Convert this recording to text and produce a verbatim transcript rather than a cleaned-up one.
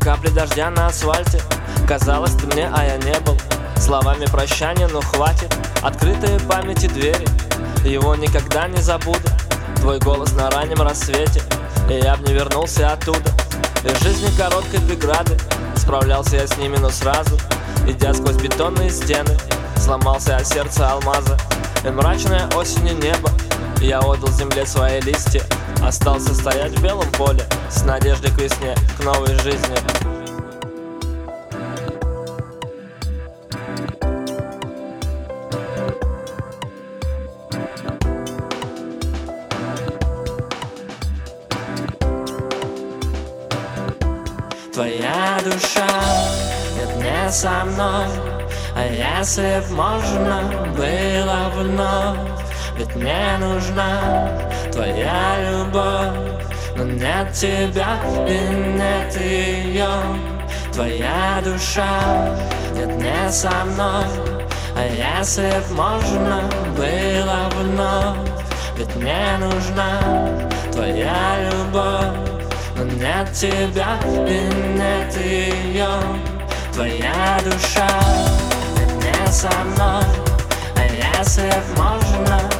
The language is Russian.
капли дождя на асфальте. Казалось, ты мне, а я не был. Словами прощания, ну хватит. Открытые памяти двери, его никогда не забуду. Твой голос на раннем рассвете, и я б не вернулся оттуда. Из жизни короткой преграды, справлялся я с ними, но сразу, идя сквозь бетонные стены, сломался от сердца алмаза. И мрачное осенью небо, я отдал земле свои листья. Остался стоять в белом поле, с надеждой к весне, к новой жизни. Твоя душа нет, не со мной. А если б можно было вновь, ведь мне нужна твоя любовь. Но нет тебя и нет ее. Твоя душа нет, не со мной. А если б можно было вновь, ведь мне нужна твоя любовь. Но нет тебя и нет ее. Твоя душа нет, не со мной. А если б можно